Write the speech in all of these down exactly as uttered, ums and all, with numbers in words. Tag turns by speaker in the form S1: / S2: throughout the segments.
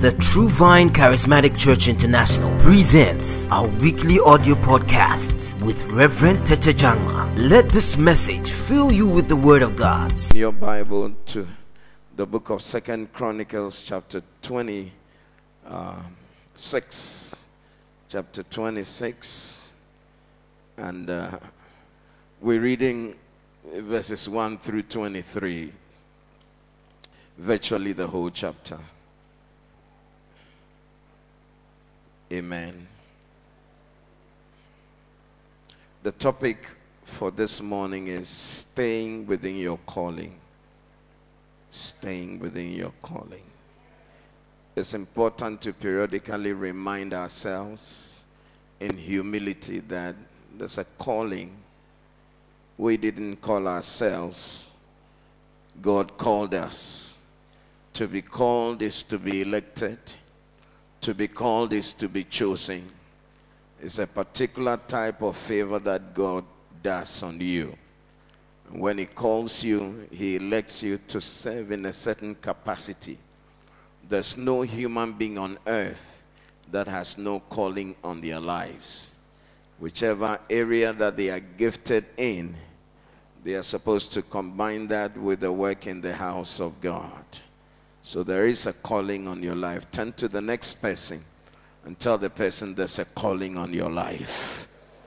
S1: The True Vine Charismatic Church International presents our weekly audio podcasts with Reverend Tete Jangma. Let this message fill you with the Word of God.
S2: In your Bible to the book of Second Chronicles chapter twenty-six. Chapter twenty-six. And uh, we're reading verses one through twenty-three. Virtually the whole chapter. Amen. The topic for this morning is staying within your calling. Staying within your calling. It's important to periodically remind ourselves in humility that there's a calling we didn't call ourselves. God called us. To be called is to be elected. To be called is to be chosen. It's a particular type of favor that God does on you. When He calls you, He elects you to serve in a certain capacity. There's no human being on earth that has no calling on their lives. Whichever area that they are gifted in, they are supposed to combine that with the work in the house of God. So there is a calling on your life. Turn to the next person and tell the person there's a calling on your life.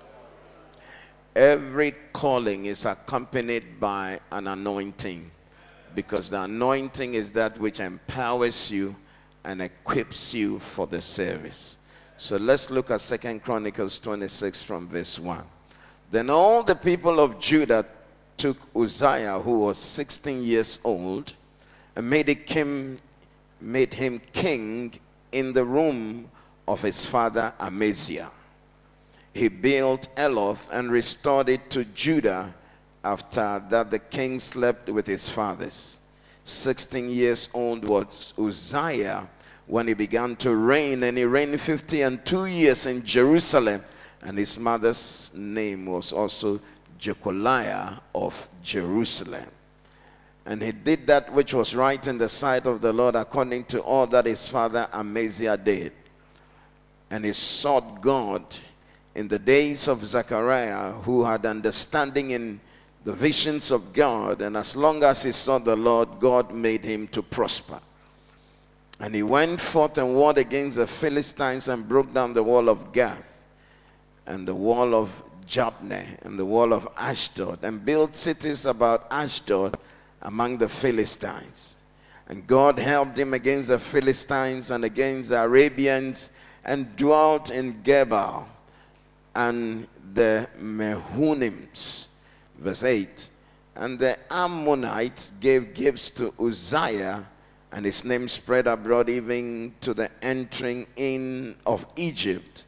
S2: Every calling is accompanied by an anointing, because the anointing is that which empowers you and equips you for the service. So let's look at Second Chronicles twenty-six from verse one. Then all the people of Judah took Uzziah, who was sixteen years old, and made him, made him king in the room of his father Amaziah. He built Eloth and restored it to Judah after that the king slept with his fathers. Sixteen years old was Uzziah when he began to reign, and he reigned fifty and two years in Jerusalem, and his mother's name was also Jecoliah of Jerusalem. And he did that which was right in the sight of the Lord, according to all that his father Amaziah did. And he sought God in the days of Zechariah, who had understanding in the visions of God. And as long as he sought the Lord, God made him to prosper. And he went forth and warred against the Philistines and broke down the wall of Gath and the wall of Jabneh and the wall of Ashdod, and built cities about Ashdod among the Philistines. And God helped him against the Philistines and against the Arabians, and dwelt in Gebal and the Mehunims. Verse eight. And the Ammonites gave gifts to Uzziah, and his name spread abroad even to the entering in of Egypt,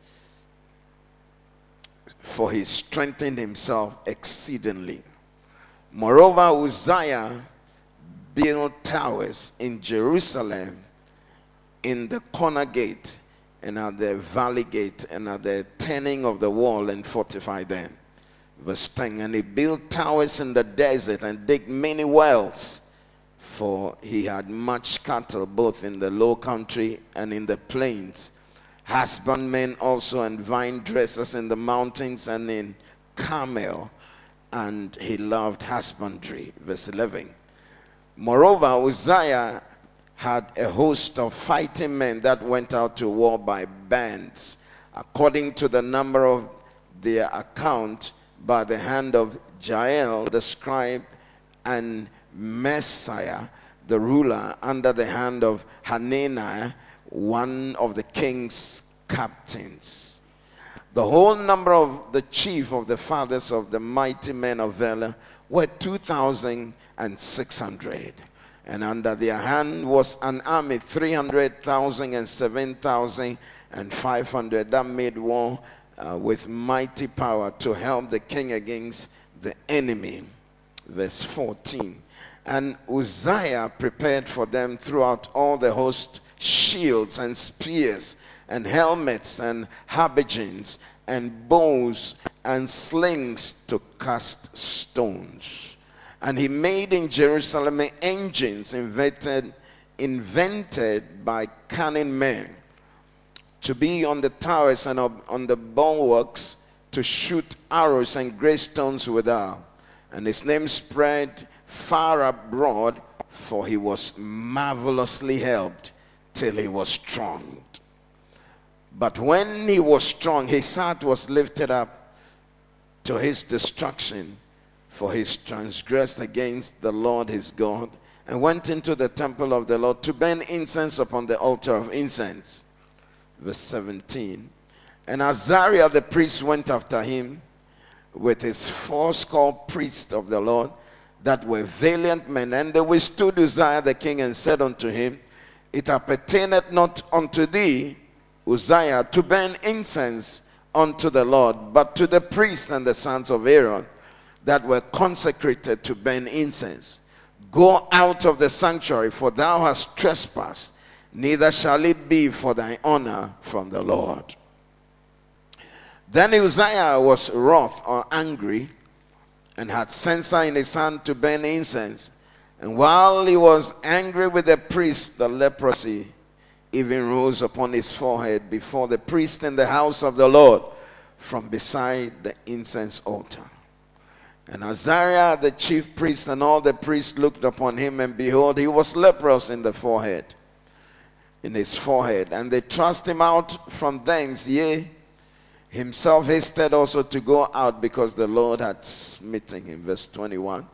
S2: for he strengthened himself exceedingly. Moreover, Uzziah built towers in Jerusalem, in the corner gate, and at the valley gate, and at the turning of the wall, and fortified them. Verse ten. And he built towers in the desert, and digged many wells, for he had much cattle, both in the low country and in the plains. Husbandmen also, and vine dressers in the mountains and in Carmel. And he loved husbandry. Verse eleven. Moreover, Uzziah had a host of fighting men that went out to war by bands, according to the number of their account, by the hand of Jael the scribe, and Messiah the ruler, under the hand of Hananiah, one of the king's captains. The whole number of the chief of the fathers of the mighty men of valor were two thousand six hundred. And under their hand was an army, three hundred thousand and seven thousand five hundred, that made war uh, with mighty power to help the king against the enemy. Verse fourteen. And Uzziah prepared for them throughout all the host shields and spears and helmets and habergeons and bows and slings to cast stones. And he made in Jerusalem engines invented invented by cunning men to be on the towers and on the bulwarks to shoot arrows and great stones withal. And his name spread far abroad, for he was marvelously helped till he was strong. But when he was strong, his heart was lifted up to his destruction, for he transgressed against the Lord his God, and went into the temple of the Lord to burn incense upon the altar of incense. Verse seventeen. And Azariah the priest went after him with his fourscore priests of the Lord, that were valiant men. And they withstood Uzziah the king, and said unto him, It appertaineth not unto thee, Uzziah, to burn incense unto the Lord, but to the priests and the sons of Aaron, that were consecrated to burn incense. Go out of the sanctuary, for thou hast trespassed, neither shall it be for thy honor from the Lord. Then Uzziah was wroth or angry, and had censer in his hand to burn incense. And while he was angry with the priest, the leprosy even rose upon his forehead before the priest in the house of the Lord, from beside the incense altar. And Azariah the chief priest and all the priests looked upon him, and behold, he was leprous in the forehead, in his forehead. And they thrust him out from thence, yea, himself hasted also to go out, because the Lord had smitten him. Verse twenty-one.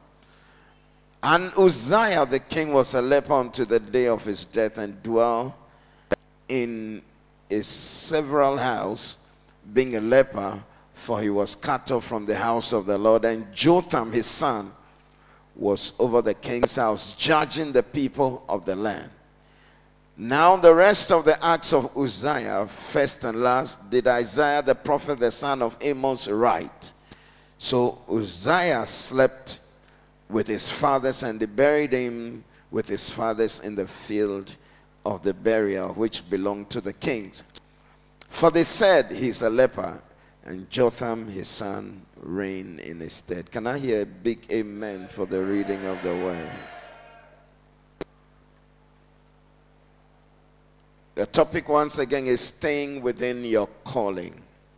S2: And Uzziah the king was a leper unto the day of his death, and dwelt in a several house, being a leper, for he was cut off from the house of the Lord. And Jotham his son was over the king's house, judging the people of the land. Now the rest of the acts of Uzziah, first and last, did Isaiah the prophet, the son of Amos, write. So Uzziah slept with his fathers, and they buried him with his fathers in the field of the burial, which belonged to the kings. For they said, he's a leper, and Jotham his son reigned in his stead. Can I hear a big amen for the reading of the word? The topic once again is staying within your calling.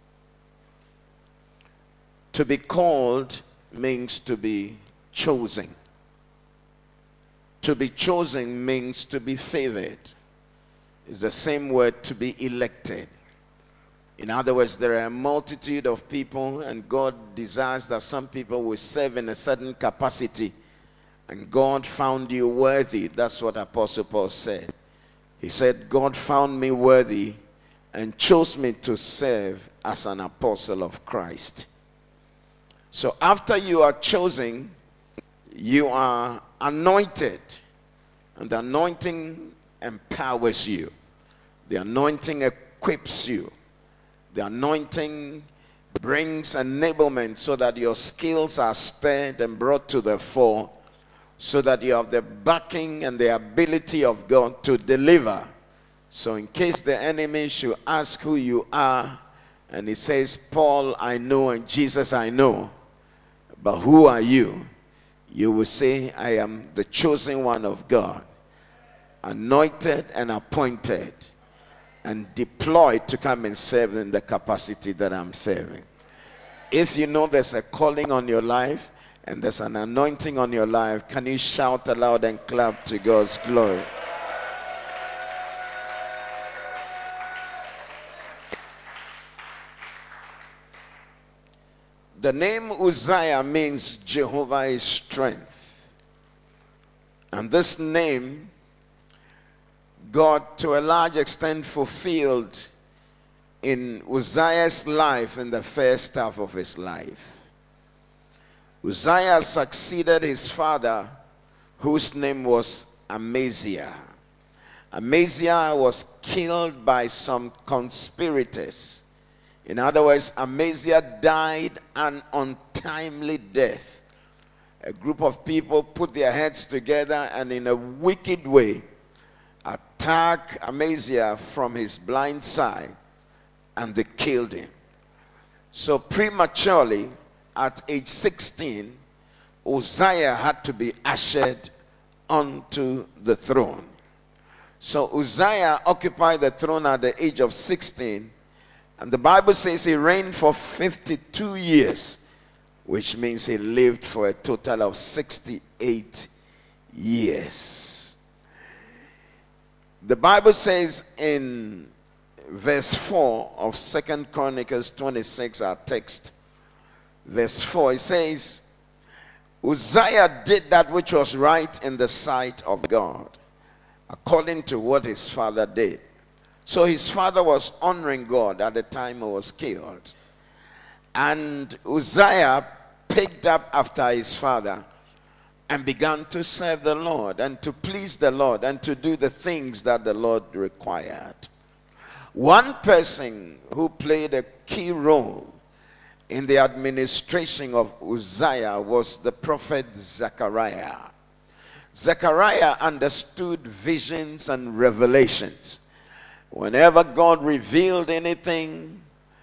S2: To be called means to be chosen. To be chosen means to be favored. It's the same word, to be elected. In other words, there are a multitude of people, and God desires that some people will serve in a certain capacity, and God found you worthy. That's what Apostle Paul said. He said, God found me worthy and chose me to serve as an apostle of Christ. So after you are chosen, you are anointed, and the anointing empowers you. The anointing equips you. The anointing brings enablement so that your skills are stirred and brought to the fore, so that you have the backing and the ability of God to deliver. So in case the enemy should ask who you are, and he says, Paul I know and Jesus I know, but who are you? You will say, I am the chosen one of God, anointed and appointed and deployed to come and serve in the capacity that I'm serving. If you know there's a calling on your life and there's an anointing on your life, can you shout aloud and clap to God's glory? The name Uzziah means Jehovah is strength. And this name, God to a large extent fulfilled in Uzziah's life in the first half of his life. Uzziah succeeded his father, whose name was Amaziah. Amaziah was killed by some conspirators. In other words, Amaziah died an untimely death. A group of people put their heads together and in a wicked way attacked Amaziah from his blind side, and they killed him. So prematurely, at age sixteen, Uzziah had to be ushered onto the throne. So Uzziah occupied the throne at the age of sixteen. And the Bible says he reigned for fifty-two years, which means he lived for a total of sixty-eight years. The Bible says in verse four of Second Chronicles twenty-six, our text, verse four, it says, Uzziah did that which was right in the sight of God, according to what his father did. So his father was honoring God at the time he was killed. And Uzziah picked up after his father and began to serve the Lord and to please the Lord and to do the things that the Lord required. One person who played a key role in the administration of Uzziah was the prophet Zechariah. Zechariah understood visions and revelations. Whenever God revealed anything,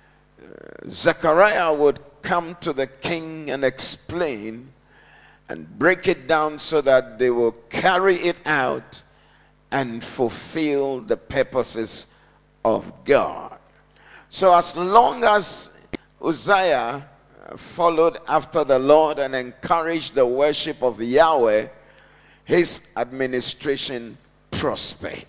S2: uh, Zechariah would come to the king and explain and break it down so that they will carry it out and fulfill the purposes of God. So as long as Uzziah followed after the Lord and encouraged the worship of Yahweh, his administration prospered.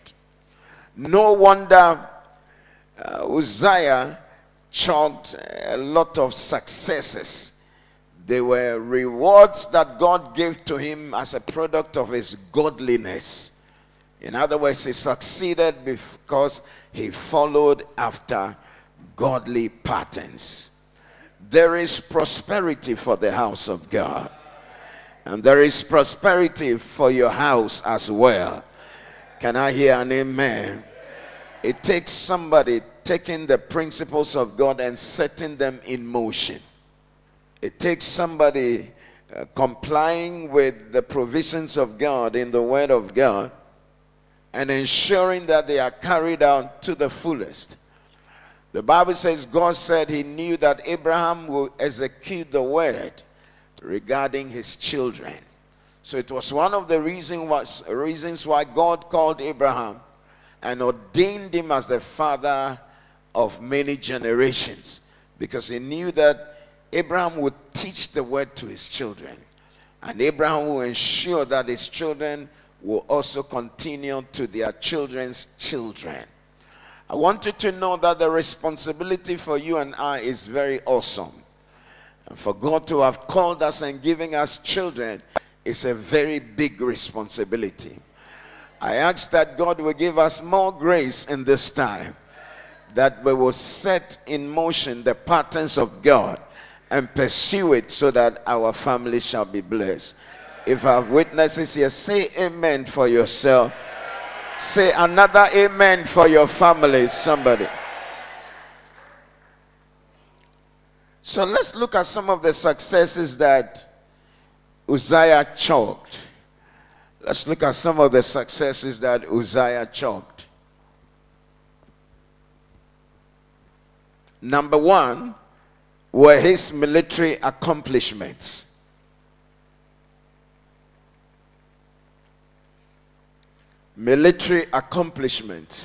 S2: No wonder uh, Uzziah chalked a lot of successes. They were rewards that God gave to him as a product of his godliness. In other words, he succeeded because he followed after godly patterns. There is prosperity for the house of God. And there is prosperity for your house as well. Can I hear an amen? It takes somebody taking the principles of God and setting them in motion. It takes somebody uh, complying with the provisions of God in the Word of God and ensuring that they are carried out to the fullest. The Bible says God said he knew that Abraham will execute the word regarding his children. So it was one of the reason was, reasons why God called Abraham and ordained him as the father of many generations, because he knew that Abraham would teach the word to his children, and Abraham will ensure that his children will also continue to their children's children. I want you to know that the responsibility for you and I is very awesome. And for God to have called us and giving us children is a very big responsibility. I ask that God will give us more grace in this time, that we will set in motion the patterns of God and pursue it so that our family shall be blessed. If I have witnesses here, say amen for yourself. Say another amen for your family, somebody. So let's look at some of the successes that Uzziah chalked. Let's look at some of the successes that Uzziah chalked. Number one were his military accomplishments. Military accomplishments.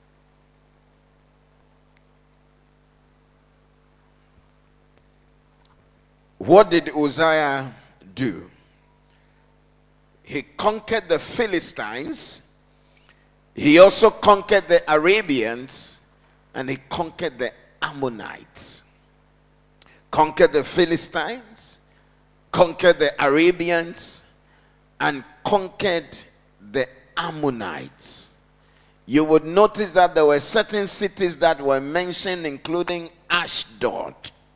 S2: What did Uzziah do? He conquered the Philistines. He also conquered the Arabians, and he conquered the Ammonites. Conquered the Philistines, conquered the Arabians, and conquered the Ammonites. You would notice that there were certain cities that were mentioned, including Ashdod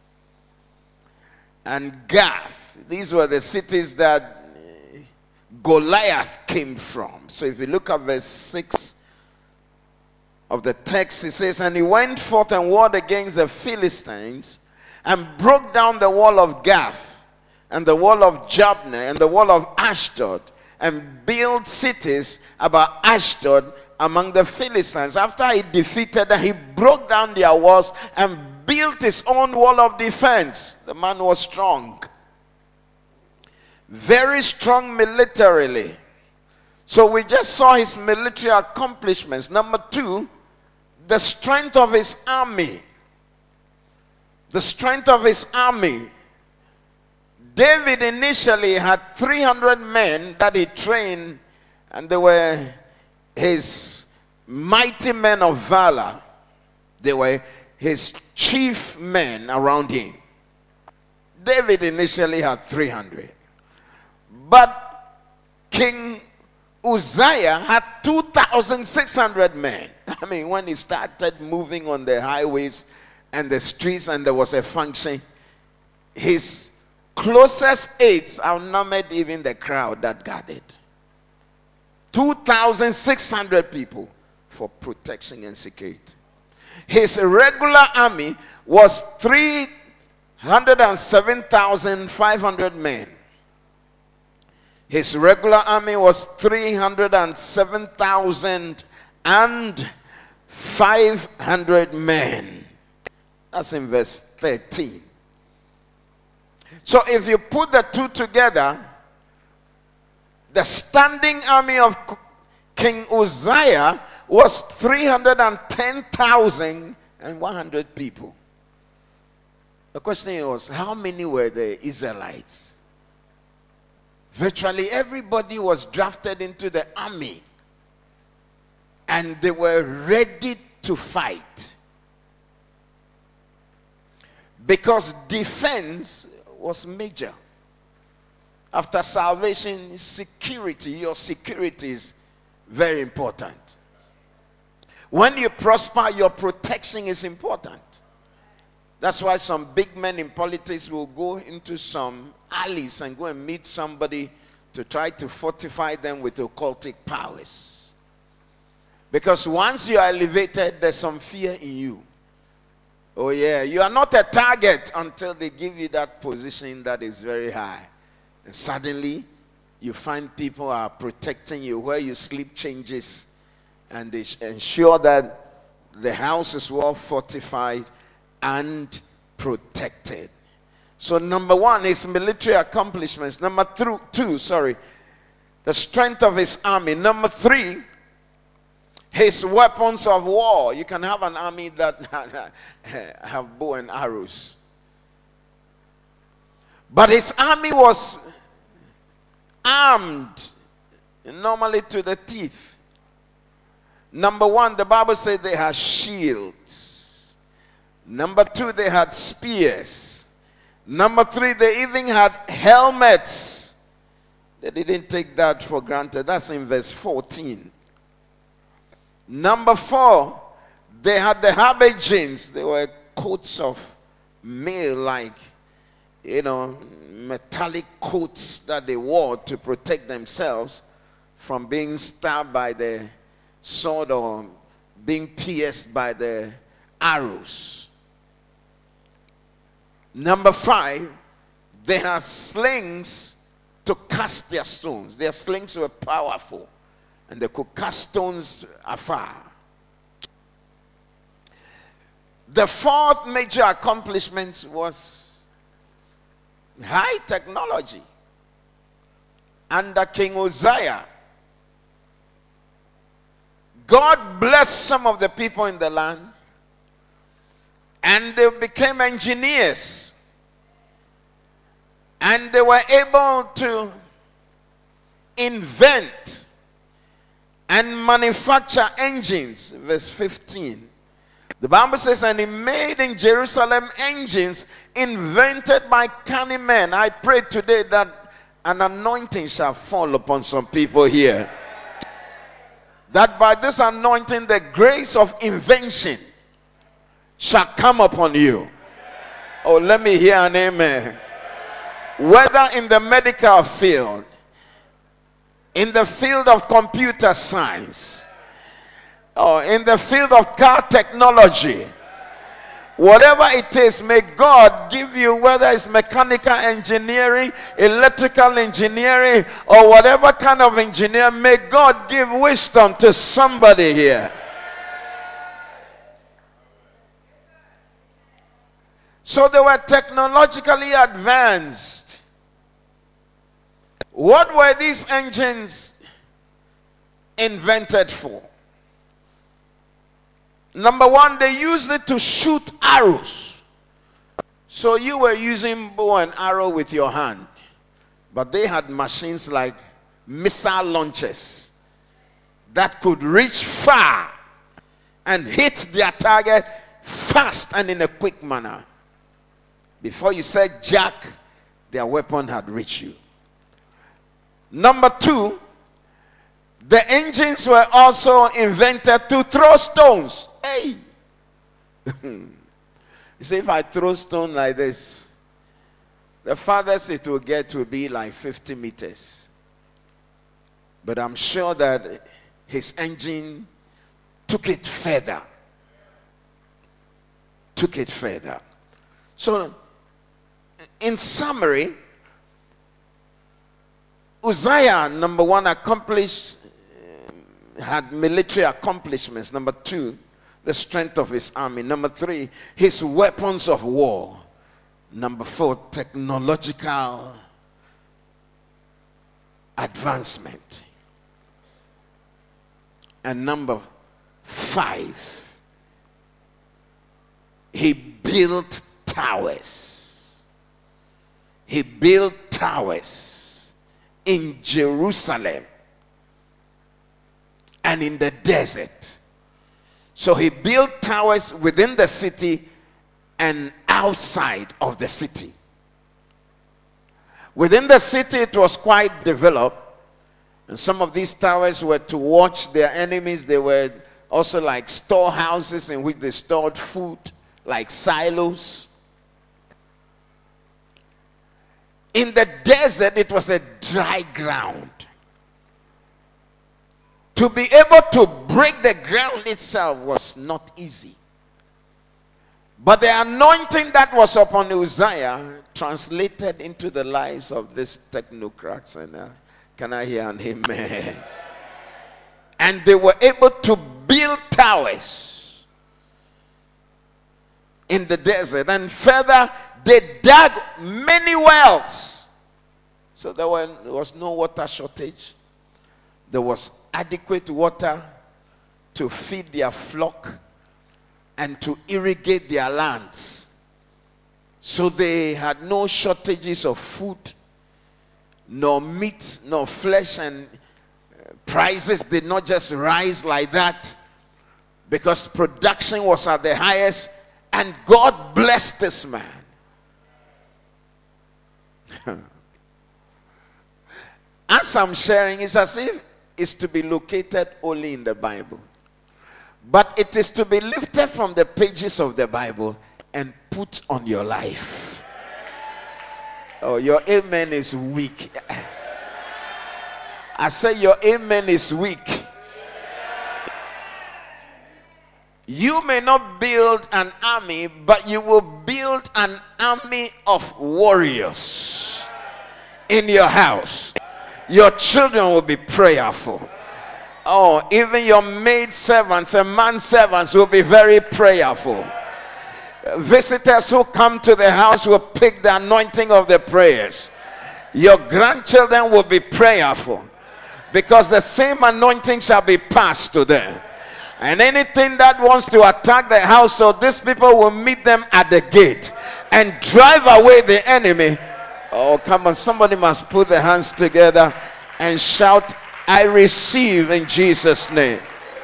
S2: and Gath. These were the cities that Goliath came from. So if you look at verse six of the text, it says, and he went forth and warred against the Philistines and broke down the wall of Gath and the wall of Jabneh and the wall of Ashdod, and built cities about Ashdod among the Philistines. After he defeated them, he broke down their walls and built his own wall of defense. The man was strong. Very strong militarily. So we just saw his military accomplishments. Number two, the strength of his army. The strength of his army. David initially had three hundred men that he trained, and they were his mighty men of valor. They were his chief men around him. David initially had three hundred. But King Uzziah had two thousand six hundred men. I mean, when he started moving on the highways and the streets and there was a function, his closest aides outnumbered even the crowd that gathered. two thousand six hundred people for protection and security. His regular army was three hundred seven thousand five hundred men. His regular army was three hundred seven thousand five hundred men. That's in verse thirteen. So if you put the two together, the standing army of King Uzziah was three hundred ten thousand one hundred people. The question was, how many were the Israelites? Virtually everybody was drafted into the army, and they were ready to fight. Because defense was major. After salvation, security, your security is very important. When you prosper, your protection is important. That's why some big men in politics will go into some alleys and go and meet somebody to try to fortify them with occultic powers. Because once you are elevated, there's some fear in you. Oh yeah, you are not a target until they give you that position that is very high. And suddenly, you find people are protecting you. Where you sleep changes, and they ensure that the house is well fortified and protected. So number one is military accomplishments. Number th- two, sorry, the strength of his army. Number three, his weapons of war. You can have an army that have bow and arrows, but his army was armed normally to the teeth. Number one, the Bible says they had shields. Number two, they had spears. Number three, they even had helmets. They didn't take that for granted. That's in verse fourteen. Number four, they had the habergeons. They were coats of mail, like, you know, metallic coats that they wore to protect themselves from being stabbed by the sword or being pierced by the arrows. Number five, they had slings to cast their stones. Their slings were powerful, and they could cast stones afar. The fourth major accomplishment was high technology. Under King Uzziah, God blessed some of the people in the land, and they became engineers, and they were able to invent and manufacture engines. Verse fifteen. The Bible says, and he made in Jerusalem engines invented by cunning men. I pray today that an anointing shall fall upon some people here. That by this anointing, the grace of invention shall come upon you. Oh, let me hear an amen. Whether in the medical field, in the field of computer science, or in the field of car technology, whatever it is, may God give you, whether it's mechanical engineering, electrical engineering, or whatever kind of engineer, may God give wisdom to somebody here. So they were technologically advanced. What were these engines invented for. Number one, they used it to shoot arrows. So you were using bow and arrow with your hand, but they had machines like missile launchers that could reach far and hit their target fast and in a quick manner. Before you said jack, their weapon had reached you. Number two, the engines were also invented to throw stones. Hey! You see, if I throw stone like this, the farthest it will get will be like fifty meters. But I'm sure that his engine took it further. Took it further. So, in summary, Uzziah, number one, accomplished, had military accomplishments. Number two, the strength of his army. Number three, his weapons of war. Number four, technological advancement. And number five, he built towers. He built towers in Jerusalem and in the desert. So he built towers within the city and outside of the city. Within the city, it was quite developed. And some of these towers were to watch their enemies. They were also like storehouses in which they stored food, like silos. In the desert, it was a dry ground. To be able to break the ground itself was not easy. But the anointing that was upon Uzziah translated into the lives of these technocrats. And uh, can I hear an amen? And they were able to build towers in the desert. And further, they dug many wells. So there, were, there was no water shortage. There was adequate water to feed their flock and to irrigate their lands. So they had no shortages of food, nor meat, nor flesh, and prices did not just rise like that because production was at the highest, and God blessed this man. As I'm sharing, it's as if it's to be located only in the Bible. But it is to be lifted from the pages of the Bible and put on your life. Oh, your amen is weak. I say your amen is weak. You may not build an army, but you will build an army of warriors in your house. Your children will be prayerful. Oh, even your maid servants and man servants will be very prayerful. Visitors who come to the house will pick the anointing of the prayers. Your grandchildren will be prayerful because the same anointing shall be passed to them. And anything that wants to attack the household, these people will meet them at the gate and drive away the enemy. Oh, come on, somebody must put their hands together and shout, I receive in Jesus' name.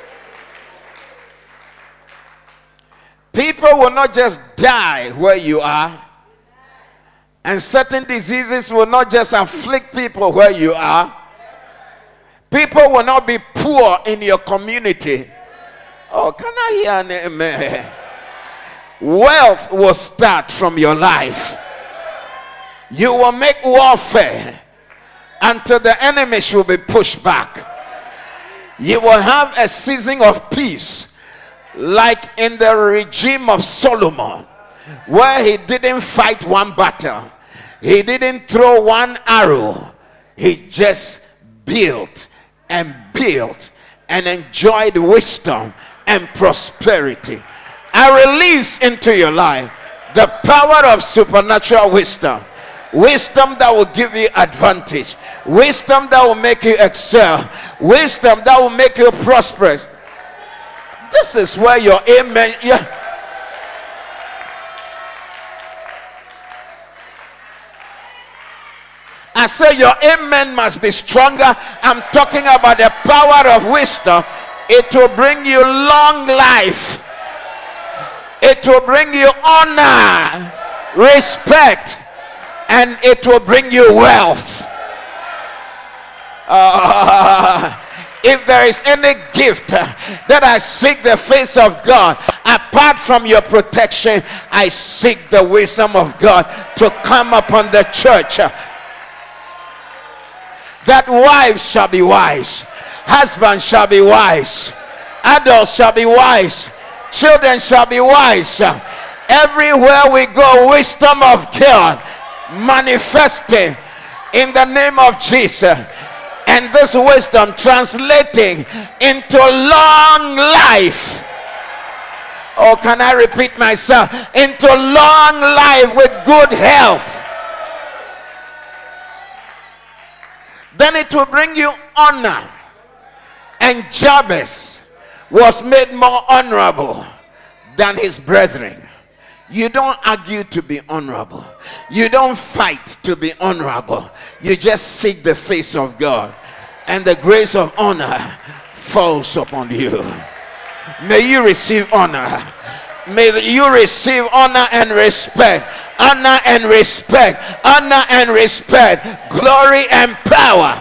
S2: People will not just die where you are. And certain diseases will not just afflict people where you are. People will not be poor in your community. Oh, can I hear an amen? Wealth will start from your life. You will make warfare until the enemy shall be pushed back. You will have a season of peace, like in the regime of Solomon, where he didn't fight one battle, he didn't throw one arrow, he just built and built and enjoyed wisdom and prosperity. I release into your life the power of supernatural wisdom, wisdom that will give you advantage, wisdom that will make you excel, wisdom that will make you prosperous. This is where your amen. Yeah. I say your amen must be stronger. I'm talking about the power of wisdom. It will bring you long life. It will bring you honor, respect, and it will bring you wealth. Uh, if there is any gift that I seek the face of God, apart from your protection, I seek the wisdom of God to come upon the church. That wives shall be wise, husbands shall be wise, adults shall be wise, children shall be wise. Everywhere we go, wisdom of God manifesting in the name of Jesus, and this wisdom translating into long life. Oh, can I repeat myself? Into long life with good health. Then it will bring you honor. And Jabez was made more honorable than his brethren. You don't argue to be honorable. You don't fight to be honorable. You just seek the face of God, and the grace of honor falls upon you. May you receive honor. May you receive honor and respect. Honor and respect. Honor and respect. Glory and power.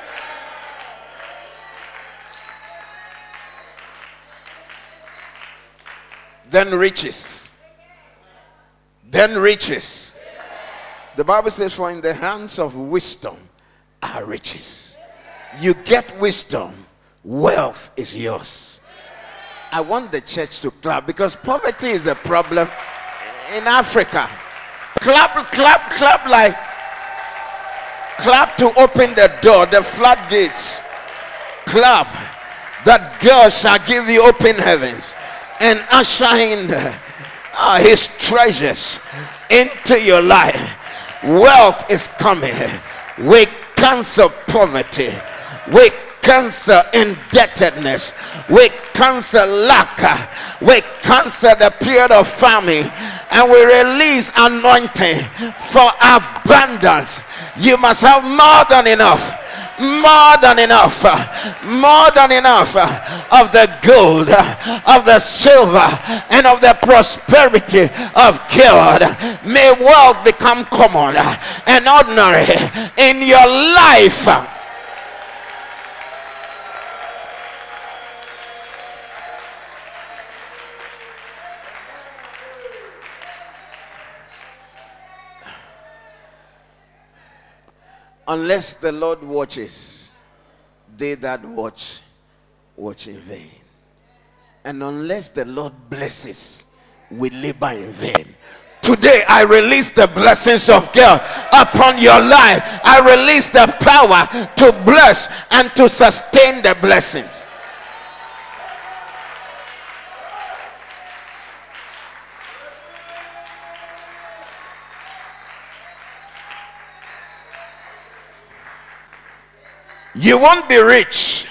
S2: Then riches. Then riches. The Bible says, for in the hands of wisdom are riches. You get wisdom, wealth is yours. I want the church to clap, because poverty is a problem in Africa. Clap, clap, clap, like clap to open the door, the floodgates. Clap that God shall give you open heavens and usher in uh, his treasures into your life. Wealth is coming. We cancel poverty. We cancel indebtedness. We cancel lack. We cancel the period of famine, and we release anointing for abundance. You must have more than enough. More than enough, more than enough of the gold, of the silver, and of the prosperity of God. May wealth become common and ordinary in your life. Unless the Lord watches, they that watch, watch in vain. And unless the Lord blesses, we labor in vain. Today I release the blessings of God upon your life. I release the power to bless and to sustain the blessings. You won't be rich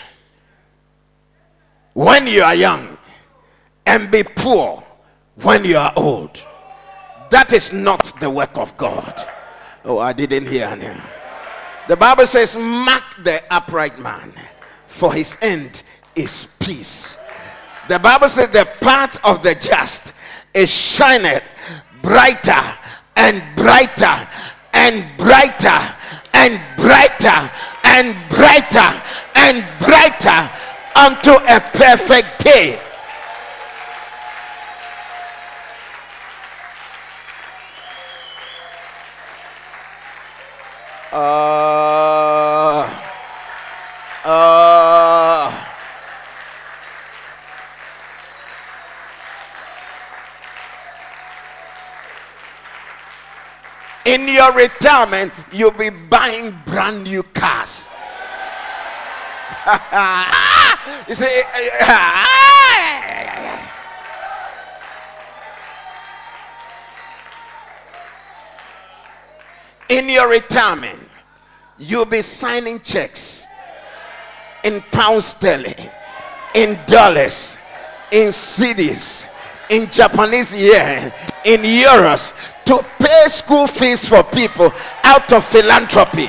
S2: when you are young and be poor when you are old. That is not the work of God. Oh, I didn't hear now. The Bible says, mark the upright man, for his end is peace. The Bible says the path of the just is shineth brighter and brighter and brighter and brighter and brighter and brighter unto a perfect day. Uh, uh, in your retirement, you'll be buying brand new cars. You say, In your retirement, you'll be signing checks in pounds sterling, in dollars, in cedis, in Japanese yen, in euros, to pay school fees for people out of philanthropy.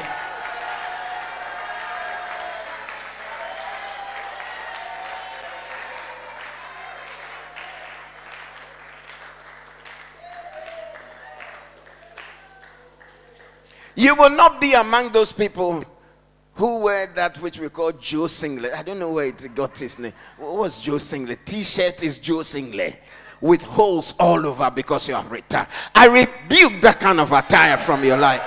S2: You will not be among those people who wear that which we call Joe Singlet. I don't know where it got his name. What was Joe Singlet? T-shirt is Joe Singlet with holes all over because you have retired. I rebuke that kind of attire from your life.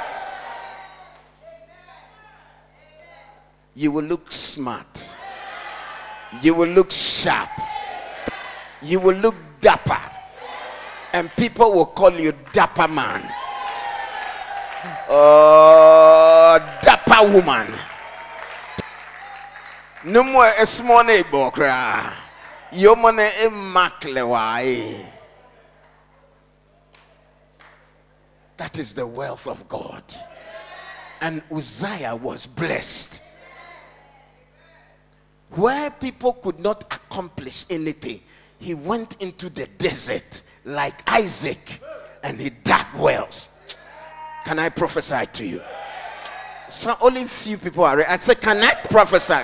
S2: You will look smart. You will look sharp. You will look dapper. And people will call you Dapper Man. Uh, dapper woman. No more a small neighbor cry. Your money immaculate. That is the wealth of God. And Uzziah was blessed. Where people could not accomplish anything, he went into the desert like Isaac and he dug wells. Can I prophesy to you? So only few people are. I say, can I prophesy?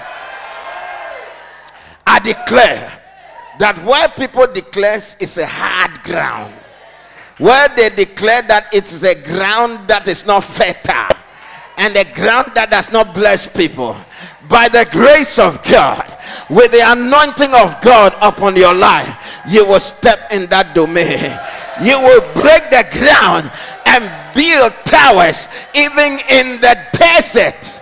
S2: I declare that where people declare it's a hard ground, where they declare that it's a ground that is not fertile and a ground that does not bless people, by the grace of God, with the anointing of God upon your life, you will step in that domain. You will break the ground and build towers even in the desert.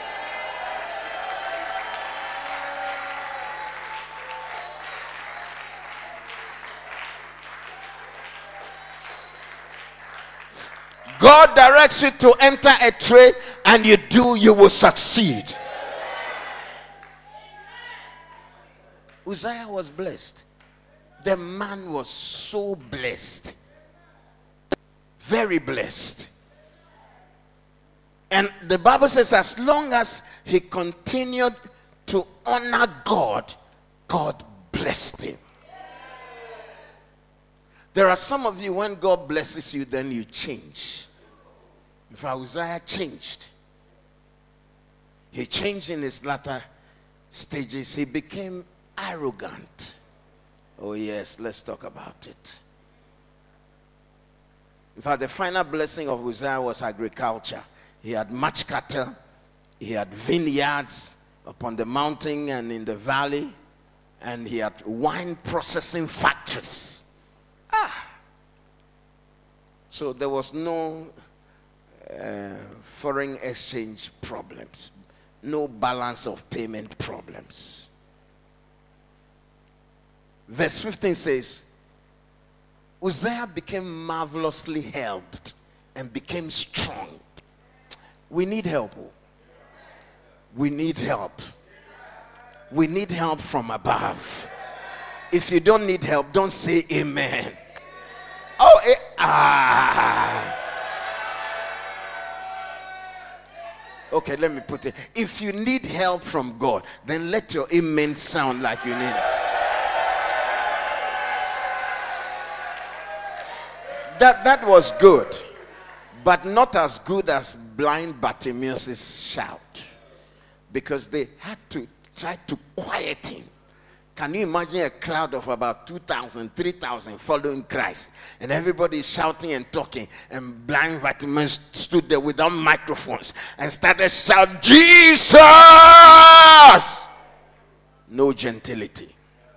S2: God directs you to enter a trade, and you do, you will succeed. Uzziah was blessed. The man was so blessed. Very blessed. And the Bible says as long as he continued to honor God, God blessed him. There are some of you, when God blesses you, then you change. In fact, Uzziah changed. He changed in his latter stages. He became arrogant. Oh yes, let's talk about it. In fact, the final blessing of Uzziah was agriculture. He had much cattle. He had vineyards upon the mountain and in the valley. And he had wine processing factories. Ah. So there was no uh, foreign exchange problems. No balance of payment problems. Verse fifteen says, Uzziah became marvelously helped and became strong. We need help. We need help. We need help from above. If you don't need help, don't say amen. Oh, eh, ah. Okay, let me put it. If you need help from God, then let your amen sound like you need it. That, that was good, but not as good as blind Bartimaeus' shout, because they had to try to quiet him. Can you imagine a crowd of about two thousand, three thousand following Christ, and everybody is shouting and talking, and blind Bartimaeus stood there without microphones and started shouting, Jesus! No gentility.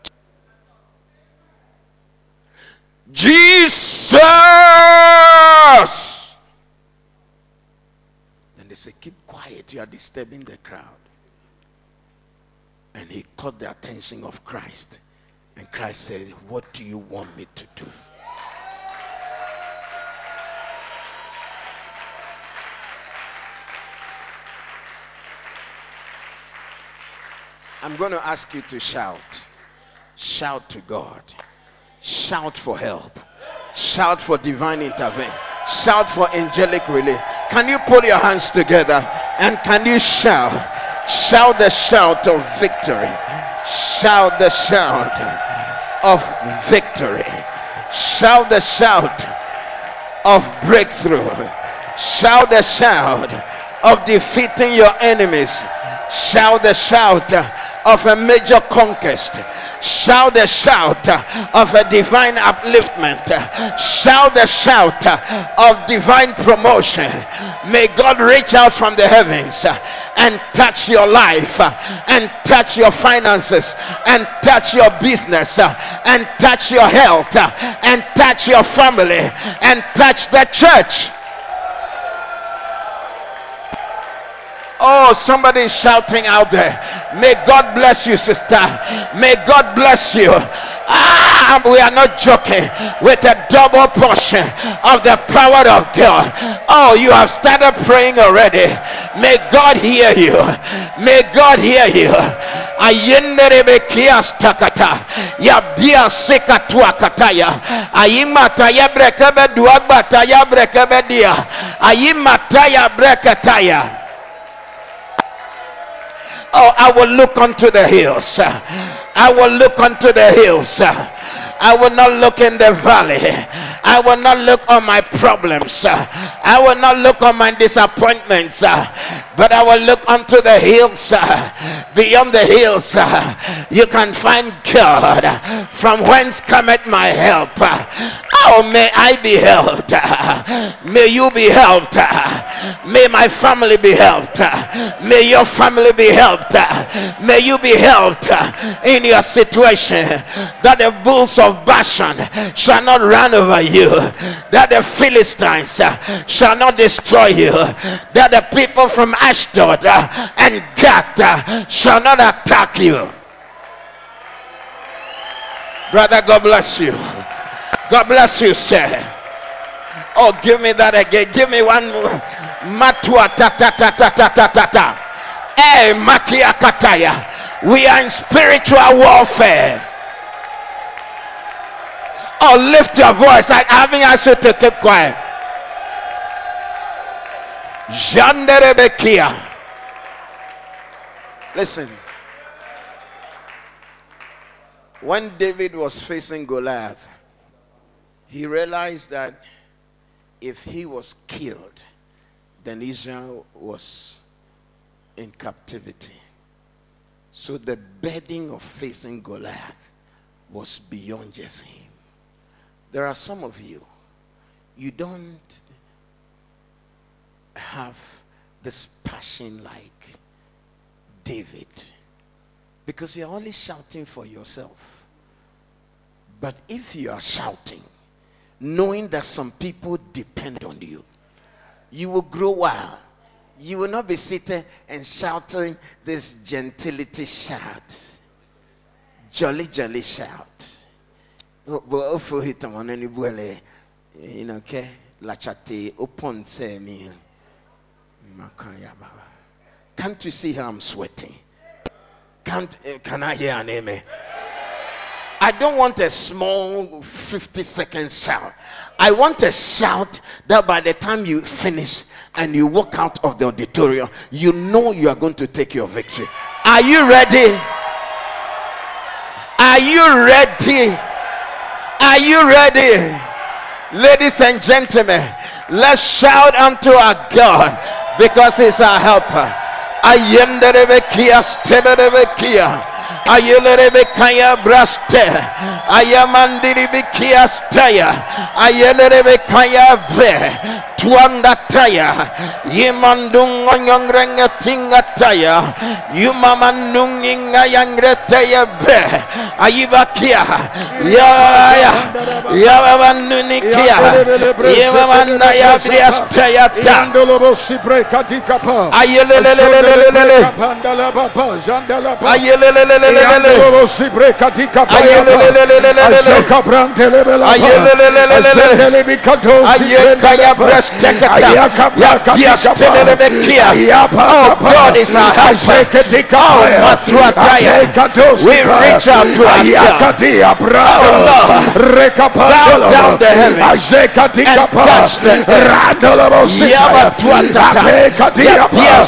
S2: Jesus! Then they say, keep quiet, you are disturbing the crowd. And he caught the attention of Christ. And Christ said, what do you want me to do? I'm going to ask you to shout. Shout to God. Shout for help. Shout for divine intervention. Shout for angelic relief. can you pull your hands together and can you shout? Shout the shout of victory. Shout the shout of victory. Shout the shout of breakthrough. Shout the shout of defeating your enemies. Shout the shout of a major conquest. Shout the shout of a divine upliftment. Shout the shout of divine promotion. May God reach out from the heavens and touch your life, and touch your finances, and touch your business, and touch your health, and touch your family, and touch the church. Oh, somebody is shouting out there. May God bless you, sister. May God bless you. Ah, we are not joking with a double portion of the power of God. Oh, you have started praying already. May God hear you. May God hear you. Ayenderebe kias takata ya bia sekatua kataya ayimata ya brekebe duagbata ya brekebe dia ayimata ya brekataya. Oh, I will look unto the hills. I will look unto the hills. I will not look in the valley. I will not look on my problems. I will not look on my disappointments. But I will look unto the hills. Beyond the hills, you can find God. From whence cometh my help? Oh, may I be helped. May you be helped. May my family be helped. May your family be helped. May you be helped in your situation. That the bulls of Bashan shall not run over you. That the Philistines shall not destroy you. That the people from Ashdod and Gath shall not attack you. Brother, God bless you. God bless you, sir. Oh, give me that again. Give me one more. Matua ta ta ta ta ta ta ta ta. Eh, makia kataya. We are in spiritual warfare. Oh, lift your voice. I haven't asked you to keep quiet. Janderebekia. Listen. When David was facing Goliath, he realized that if he was killed, then Israel was in captivity. So the burden of facing Goliath was beyond just him. There are some of you, you don't have this passion like David, because you're only shouting for yourself. But if you are shouting, knowing that some people depend on you, you will grow wild. You will not be sitting and shouting this gentility shout, jolly jolly shout. You know, okay, lachate upon say me. Can't you see how I'm sweating? Can't can I hear an amen? I don't want a small fifty second shout. I want a shout that by the time you finish and you walk out of the auditorium, you know you are going to take your victory. Are you ready? Are you ready? Are you ready? Ladies and gentlemen, let's shout unto our God, because he's our helper. Ayemderebekia steberebekia. Ayelerebekaya braste. Ayamandiribekia staya. Ayelerebekaya bre. Tuandataya. Yimandungonyongrenga tingataya. Yumamandunginga yangretaya bre. Ayibakia. Ya ya. Yabandunikia. Yimamandaya briastaya ta. Ayelelelelelele. Ayelelelelelele. Ayelelelelelele. Oh, God is our helper. Oh, we reach out to our God. Oh, Lord, bow down the heavens and touch the earth. Yes,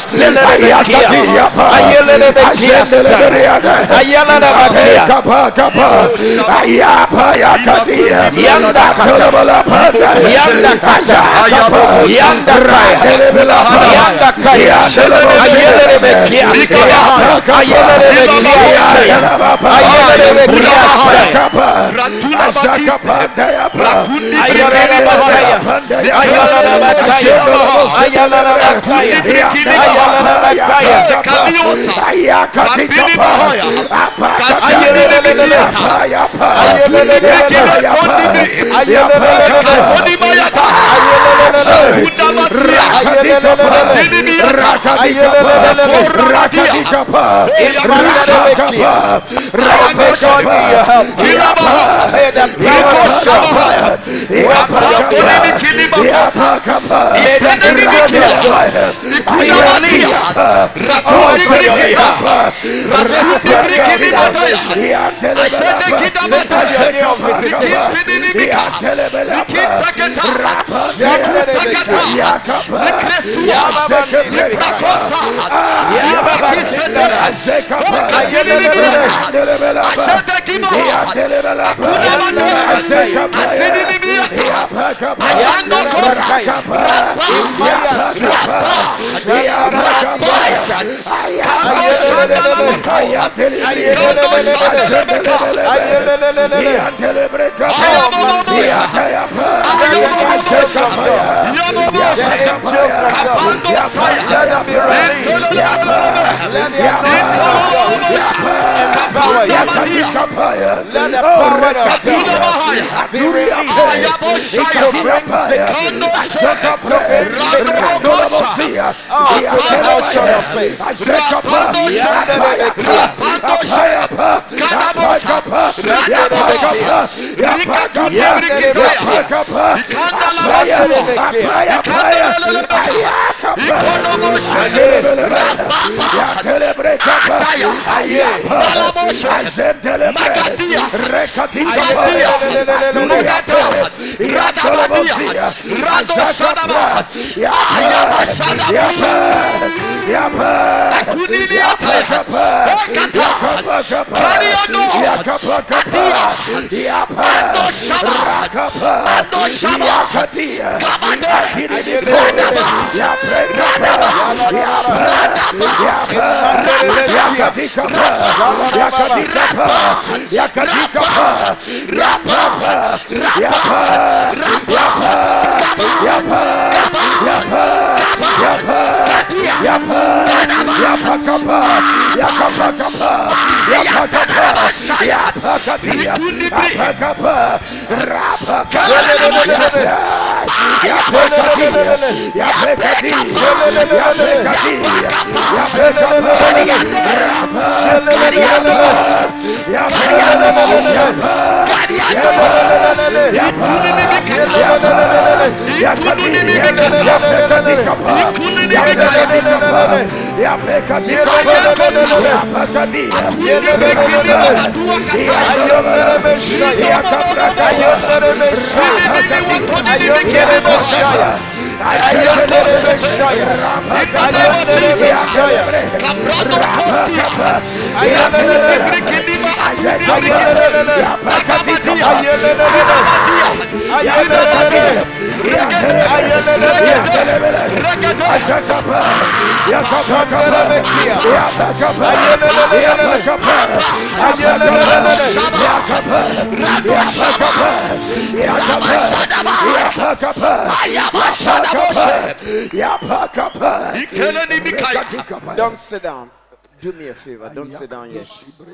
S2: Don't sit down. Do me a favor. Don't sit down yet.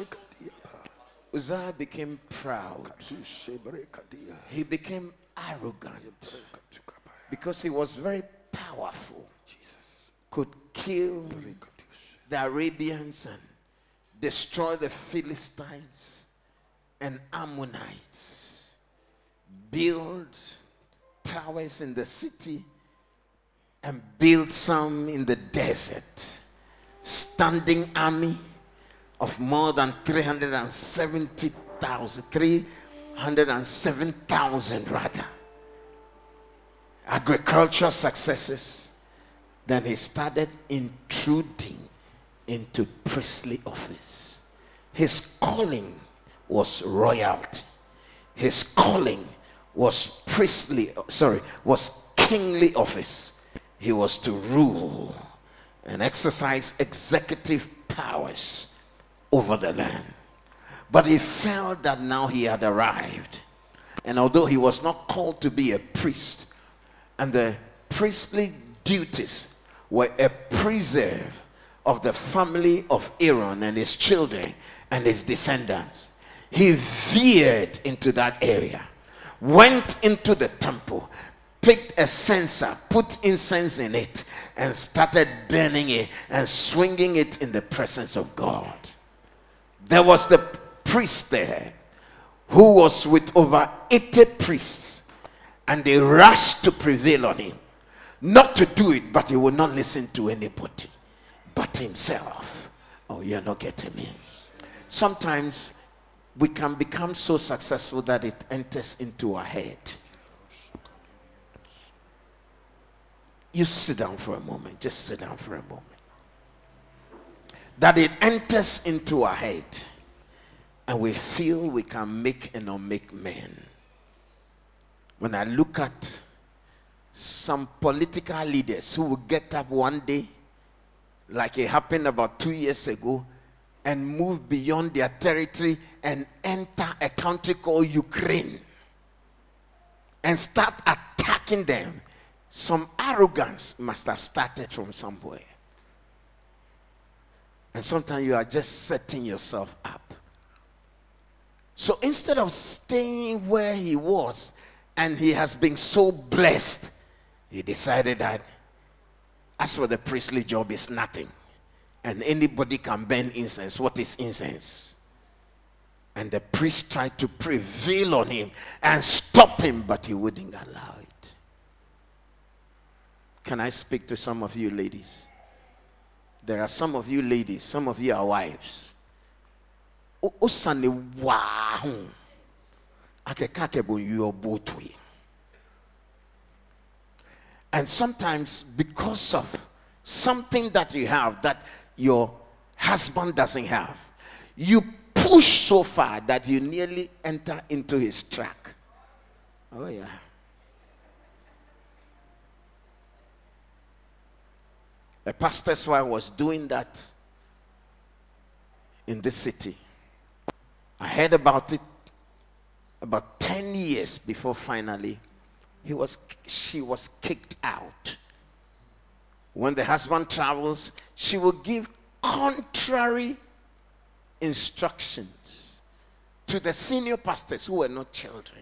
S2: Uzziah became proud. He became arrogant because he was very powerful. Could kill the Arabians and destroy the Philistines and Ammonites, build towers in the city and built some in the desert. Standing army of more than three hundred seventy thousand, three hundred seven thousand rather. Agricultural successes. Then he started intruding into priestly office. His calling was royalty. His calling was priestly, sorry, was kingly office. He was to rule and exercise executive powers over the land. But he felt that now he had arrived. And although he was not called to be a priest, and the priestly duties were a preserve of the family of Aaron and his children and his descendants, he veered into that area, went into the temple, picked a censer, put incense in it, and started burning it and swinging it in the presence of God. There was the priest there who was with over eighty priests, and they rushed to prevail on him not to do it, but he would not listen to anybody but himself. Oh, you're not getting me. Sometimes we can become so successful that it enters into our head. You sit down for a moment. Just sit down for a moment. That it enters into our head, and we feel we can make and unmake men. When I look at some political leaders who will get up one day, like it happened about two years ago, and move beyond their territory and enter a country called Ukraine and start attacking them, some arrogance must have started from somewhere. And sometimes you are just setting yourself up. So instead of staying where he was, and he has been so blessed, he decided that as for the priestly job, is nothing. And anybody can burn incense. What is incense? And the priest tried to prevail on him and stop him, but he wouldn't allow it. Can I speak to some of you ladies? There are some of you ladies, some of you are wives. And sometimes because of something that you have that your husband doesn't have, you push so far that you nearly enter into his track. Oh yeah. A pastor's wife was doing that in this city. I heard about it about ten years before finally he was she was kicked out. When the husband travels, she will give contrary instructions to the senior pastors who were not children.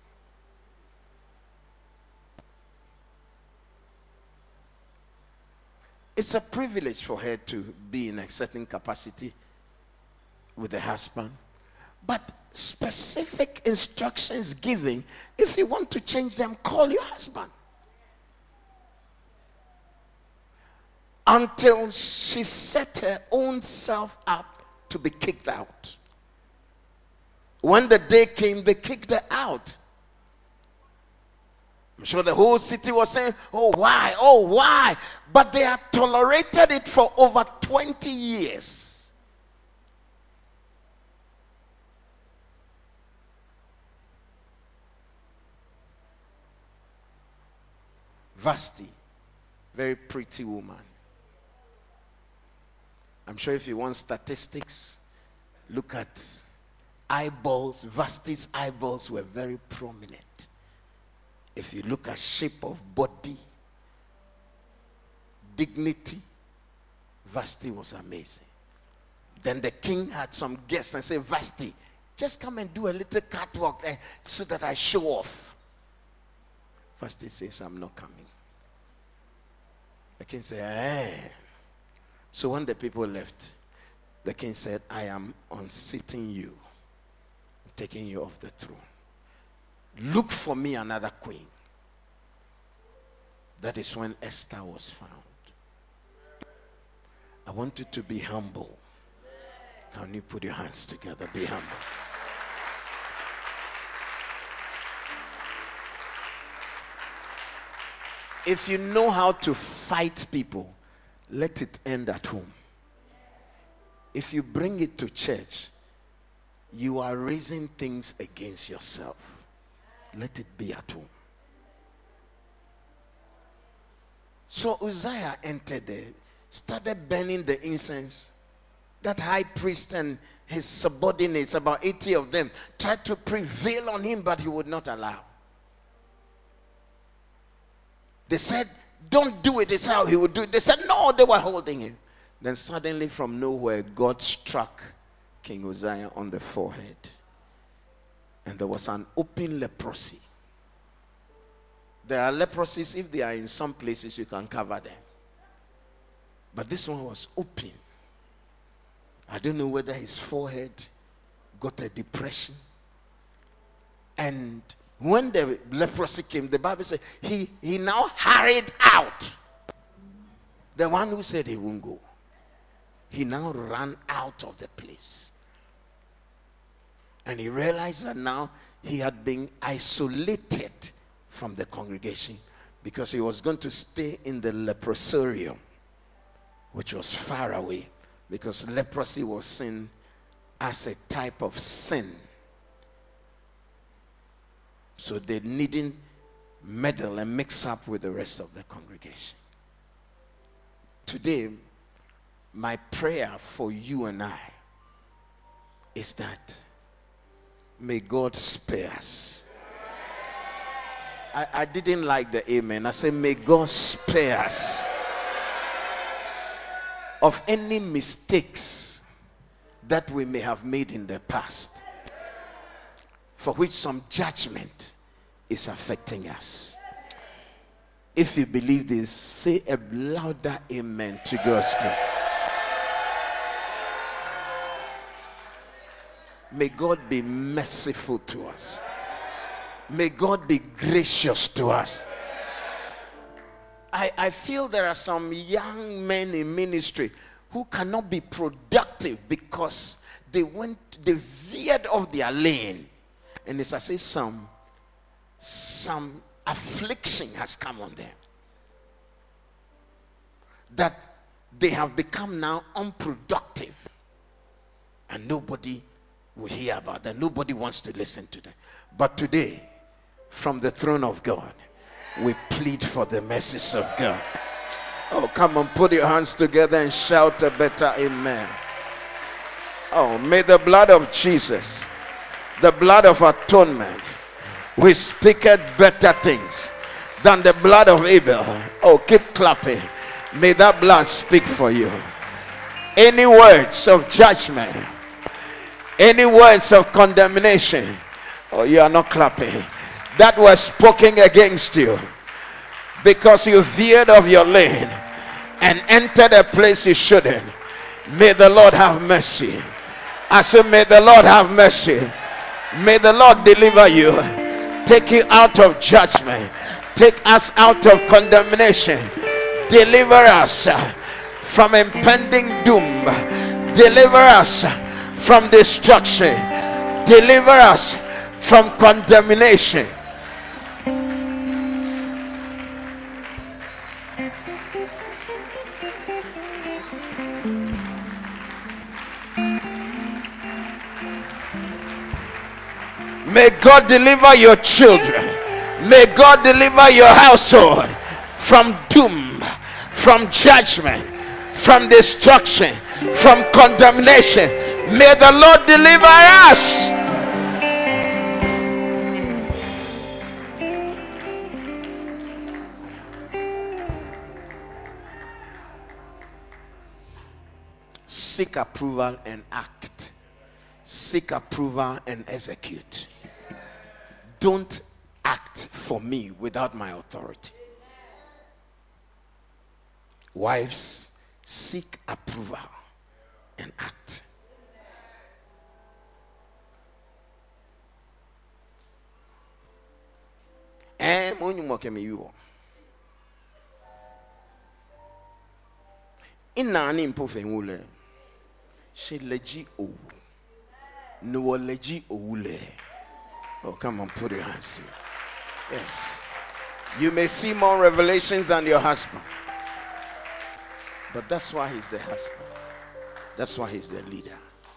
S2: It's a privilege for her to be in a certain capacity with the husband, but specific instructions given. If you want to change them, call your husband. Until she set her own self up to be kicked out. When the day came, they kicked her out. I'm sure the whole city was saying, oh why, oh why? But they had tolerated it for over twenty years. Vasti, very pretty woman. I'm sure if you want statistics, look at eyeballs. Vasti's eyeballs were very prominent. If you look at shape of body, dignity, Vasti was amazing. Then the king had some guests and said, Vasti, just come and do a little catwalk there so that I show off. Vasti says, I'm not coming. The king said, eh. So when the people left, the king said, I am unseating you, taking you off the throne. Look for me another queen. That is when Esther was found. I want you to be humble. Can you put your hands together? Be humble. If you know how to fight people, let it end at home. If you bring it to church, you are raising things against yourself. Let it be at home. So Uzziah entered there, started burning the incense. That high priest and his subordinates, about eighty of them, tried to prevail on him, but he would not allow. They said, don't do it. This is how he would do it. They said, no, they were holding him. Then suddenly from nowhere, God struck King Uzziah on the forehead. And there was an open leprosy. There are leprosies, if they are in some places, you can cover them. But this one was open. I don't know whether his forehead got a depression. And when the leprosy came, the Bible said he, he now hurried out. The one who said he won't go. He now ran out of the place. And he realized that now he had been isolated from the congregation because he was going to stay in the leprosarium, which was far away, because leprosy was seen as a type of sin. So they needn't meddle and mix up with the rest of the congregation. Today, my prayer for you and I is that may God spare us. I, I didn't like the amen. I said, may God spare us of any mistakes that we may have made in the past, for which some judgment is affecting us. If you believe this, say a louder amen to God's glory. May God be merciful to us. May God be gracious to us. I, I feel there are some young men in ministry who cannot be productive because they went, they veered off their lane. And it's as if some, some affliction has come on them. That they have become now unproductive. And nobody will hear about them. Nobody wants to listen to them. But today, from the throne of God, we plead for the mercies of God. Oh, come on, put your hands together and shout a better amen. Oh, may the blood of Jesus, the blood of atonement, which speaketh better things than the blood of Abel. Oh, keep clapping. May that blood speak for you. Any words of judgment, any words of condemnation, oh, you are not clapping, that were spoken against you because you veered off your lane and entered a place you shouldn't, may the Lord have mercy. I say, may the Lord have mercy. May the Lord deliver you, take you out of judgment, take us out of condemnation, deliver us from impending doom, deliver us from destruction, deliver us from condemnation. May God deliver your children. May God deliver your household from doom, from judgment, from destruction, from condemnation. May the Lord deliver us. Seek approval and act. Seek approval and execute. Don't act for me without my authority. Wives, seek approval and act. Eh, money more can you. Inani mpofengule. She leji o. No leji oule. Oh, come on, put your hands here. Yes. You may see more revelations than your husband. But that's why he's the husband. That's why he's the leader.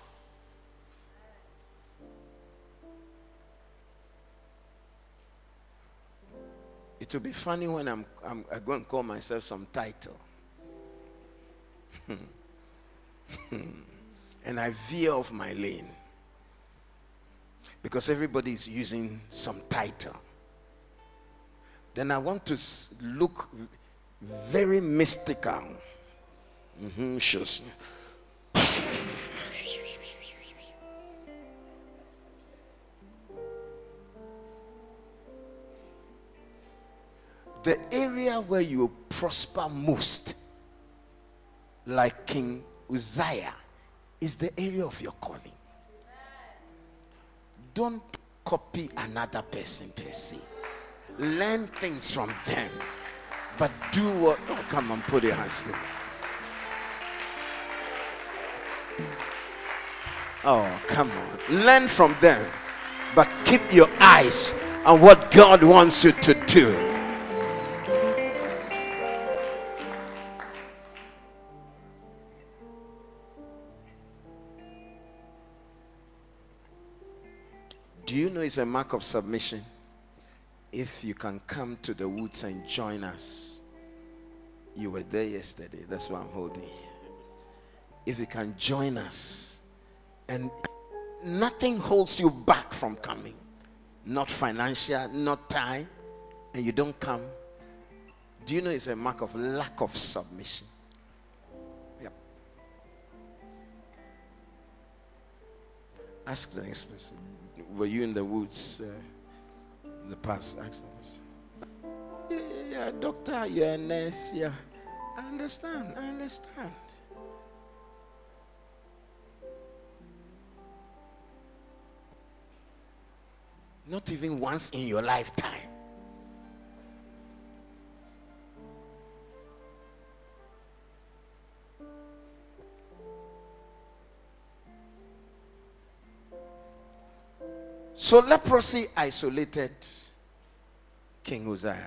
S2: It will be funny when I'm, I'm, I'm going to call myself some title. And I veer off my lane. Because everybody is using some title. Then I want to look very mystical. Mm-hmm, shush. The area where you prosper most, like King Uzziah, is the area of your calling. Don't copy another person per se. Learn things from them. But do what... Oh, come on, put your hands together. Oh, come on. Learn from them. But keep your eyes on what God wants you to do. Do you know it's a mark of submission if you can come to the woods and join us? You were there yesterday. That's why I'm holding. If you can join us, and nothing holds you back from coming, not financial, not time, and you don't come, do you know it's a mark of lack of submission? Yep. Ask the next person. Were you in the woods uh, in the past? Ask them. Yeah, yeah, yeah, doctor, you're a nurse. Yeah, I understand. I understand. Not even once in your lifetime. So leprosy isolated King Uzziah.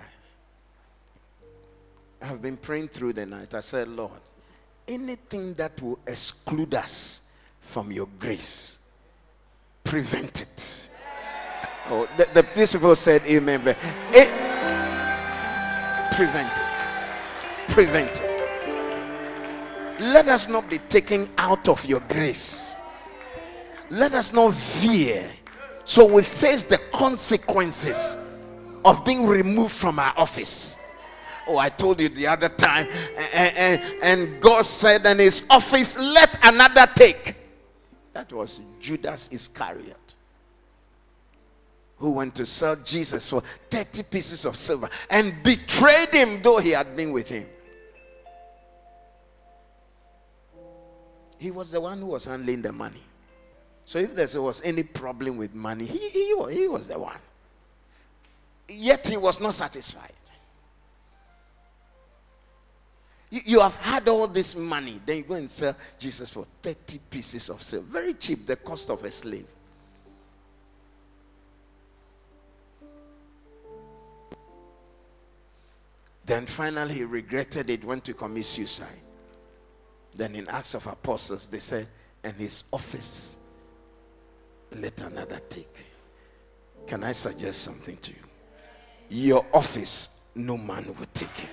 S2: I have been praying through the night. I said, Lord, anything that will exclude us from your grace, prevent it. Oh, the, the these people said amen. But it, prevent it. Prevent it. Let us not be taken out of your grace. Let us not veer. So we face the consequences of being removed from our office. Oh, I told you the other time, and, and, and God said in his office, let another take. That was Judas Iscariot, who went to sell Jesus for thirty pieces of silver and betrayed him, though he had been with him. He was the one who was handling the money. So if there was any problem with money, he, he, he was the one. Yet he was not satisfied. You, you have had all this money, then you go and sell Jesus for thirty pieces of silver. Very cheap, the cost of a slave. Then finally he regretted it, went to commit suicide. Then in Acts of Apostles, they said, and his office let another take. Can I suggest something to you? Your office, no man will take it.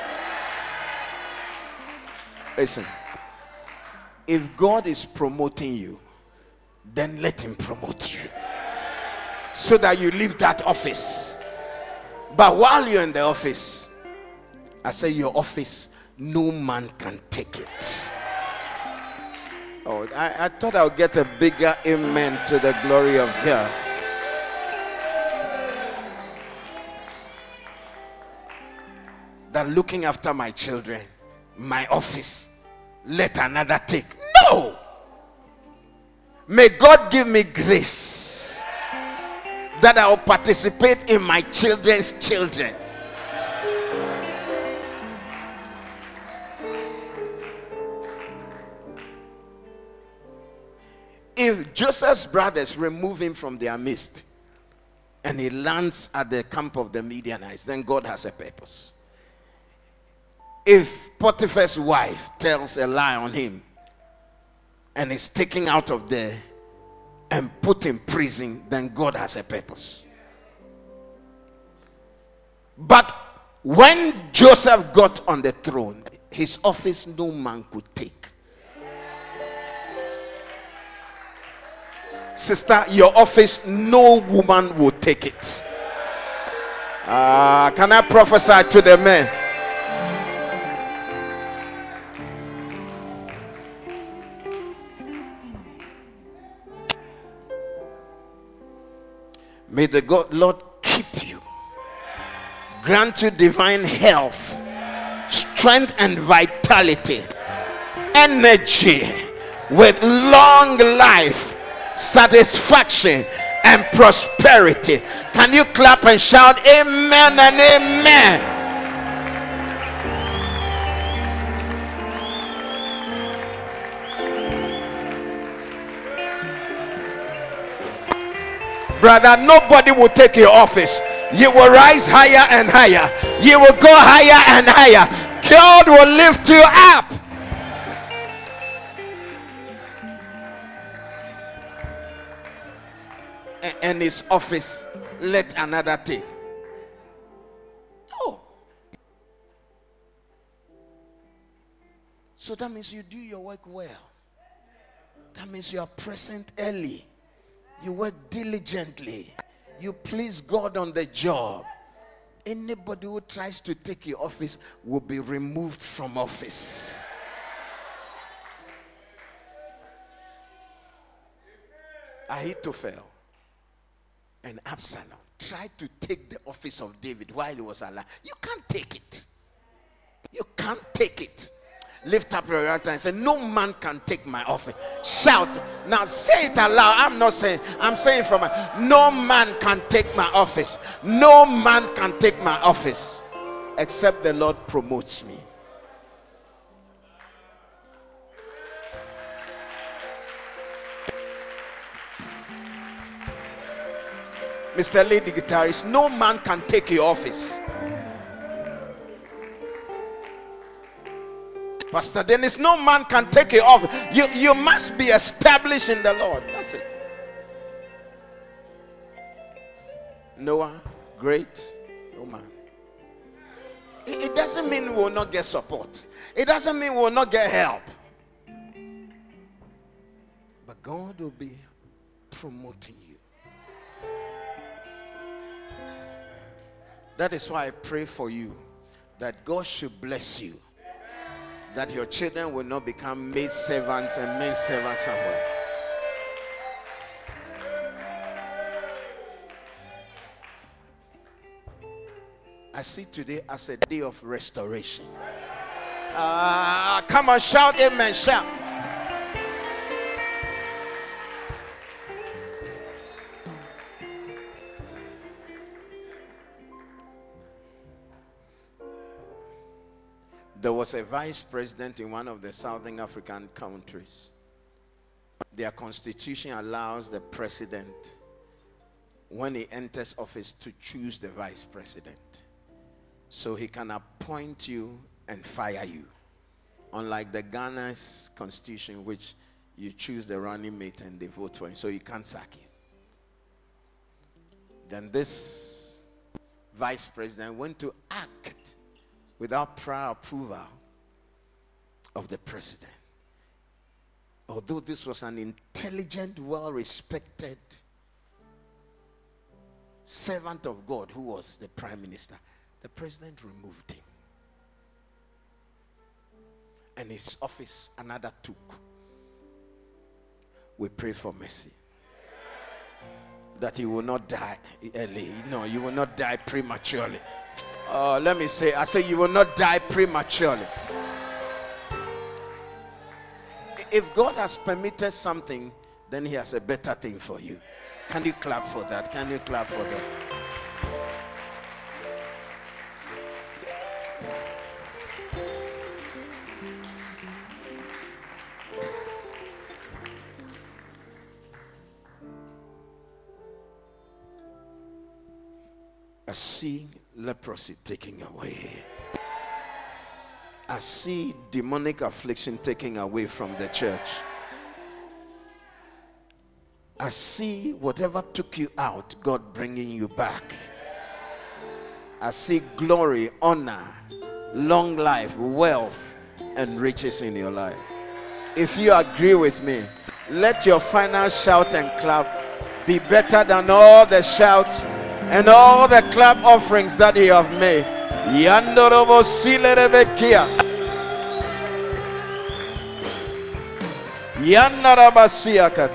S2: Listen, if God is promoting you, then let him promote you, so that you leave that office. But while you're in the office, I say your office, no man can take it. Oh, I, I thought I would get a bigger amen to the glory of God. Than looking after my children, my office, let another take. No! May God give me grace that I will participate in my children's children. if Joseph's brothers remove him from their midst and he lands at the camp of the Midianites, then God has a purpose. If Potiphar's wife tells a lie on him and is taken out of there and put in prison, then God has a purpose. But when Joseph got on the throne, his office no man could take. Sister, your office, no woman will take it. Uh, can I prophesy to the men? May the God, Lord, keep you, grant you divine health, strength and vitality, energy, with long life, satisfaction and prosperity. Can you clap and shout amen and amen? Brother, nobody will take your office. You will rise higher and higher. You will go higher and higher. God will lift you up. And his office let another take. No. So that means you do your work well. That means you are present early. You work diligently. You please God on the job. Anybody who tries to take your office will be removed from office. Ahithophel and Absalom tried to take the office of David while he was alive. You can't take it. You can't take it. Lift up your right hand and say, no man can take my office. Shout. Now say it aloud. I'm not saying, I'm saying from a, no man can take my office. No man can take my office except the Lord promotes me. Mister Lady Guitarist, no man can take your office. Pastor Dennis, no man can take your office. You, you must be established in the Lord. That's it. Noah, great. No man. It, it doesn't mean we will not get support. It doesn't mean we will not get help. But God will be promoting you. That is why I pray for you, that God should bless you, that your children will not become maid servants and maid servants somewhere. I see today as a day of restoration. Uh, come on, shout amen, shout. There was a vice president in one of the Southern African countries. Their constitution allows the president, when he enters office, to choose the vice president. So he can appoint you and fire you. Unlike the Ghana's constitution, which you choose the running mate and they vote for him, so you can't sack him. Then this vice president went to act without prior approval of the president. Although this was an intelligent, well-respected servant of God who was the prime minister, the president removed him. And his office another took. We pray for mercy. That he will not die early. No, you will not die prematurely. Uh, let me say, I say you will not die prematurely. If God has permitted something, then he has a better thing for you. Can you clap for that? Can you clap for that? I see leprosy taking away. I see demonic affliction taking away from the church. I see whatever took you out, God bringing you back. I see glory, honor, long life, wealth, and riches in your life. If you agree with me, let your final shout and clap be better than all the shouts and all the clap offerings that you have made. Yandorobo silerebekia. Yandarabasiakat.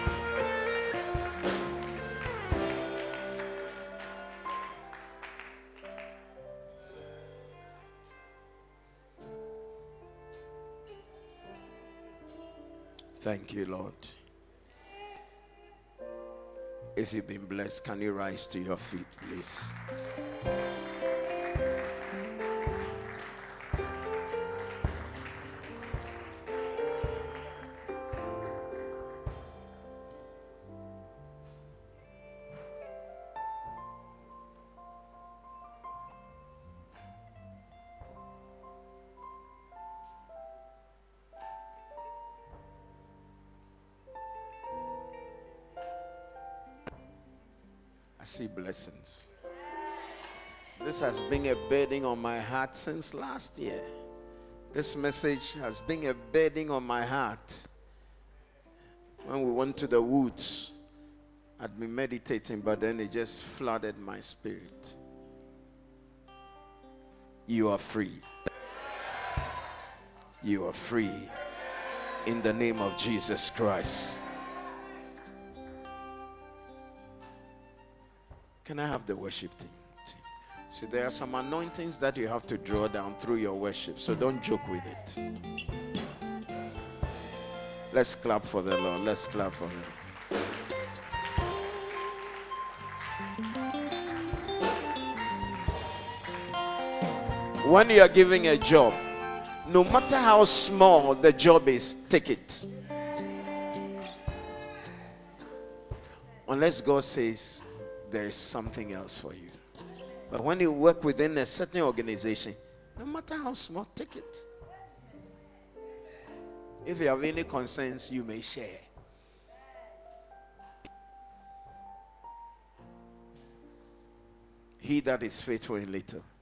S2: Thank you, Lord. If you've been blessed, can you rise to your feet, please? I see blessings. This has been a burden on my heart since last year. This message has been a burden on my heart. When we went to the woods, I'd been meditating, but then it just flooded my spirit. You are free. You are free. In the name of Jesus Christ. Can I have the worship team? See, there are some anointings that you have to draw down through your worship, so don't joke with it. Let's clap for the Lord. Let's clap for him. When you are giving a job, no matter how small the job is, take it. Unless God says there is something else for you. But when you work within a certain organization, no matter how small, take it. If you have any concerns, you may share. He that is faithful in little